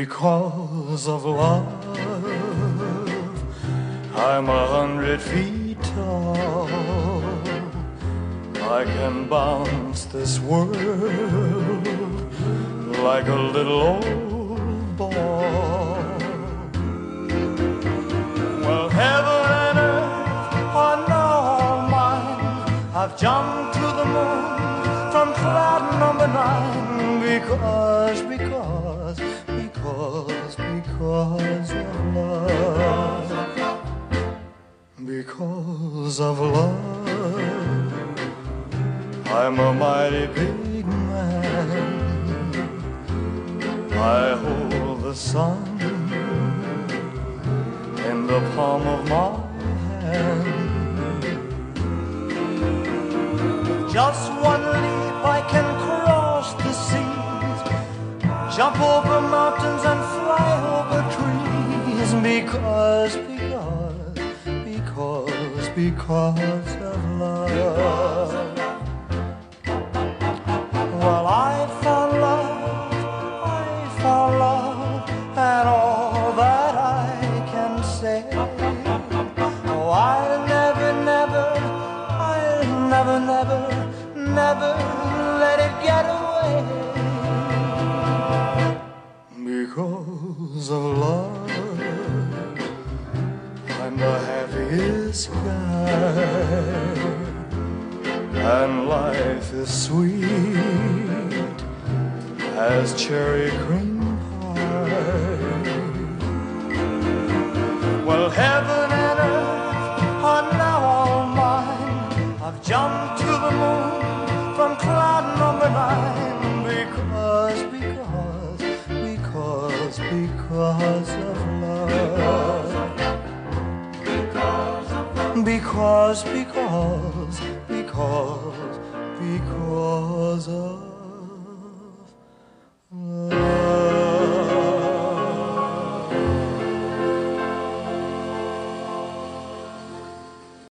Because of love, I'm 100 feet tall. I can bounce this world like a little old ball. Well, heaven and earth are now all mine. I've jumped to the moon from cloud number 9 because of love. Because of love, I'm a mighty big man. I hold the sun in the palm of my hand. Just one leap I can cross the seas, jump over mountains and fly over trees. Because of love. Well, I found love, and all that I can say. Oh, I'll never let it get away. Because of love, I'm the happiest guy, and life is sweet as cherry cream pie. Well, heaven and earth are now all mine. I've jumped to the moon from cloud number 9 because of love. Because of